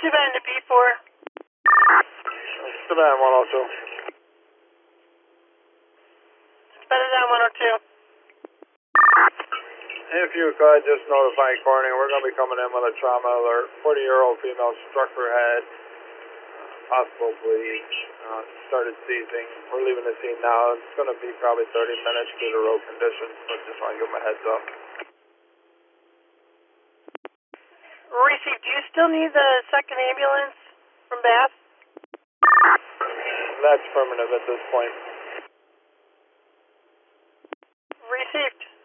Savannah to B4. Savannah 102. Better than 102. If you could, just notify Corning. We're going to be coming in with a trauma alert. 40-year-old female struck her head. Possible bleed. Started seizing. We're leaving the scene now. It's going to be probably 30 minutes due to road conditions, but just want to give them a heads up. Received. Do you still need the second ambulance from Bath? That's permanent at this point. Received.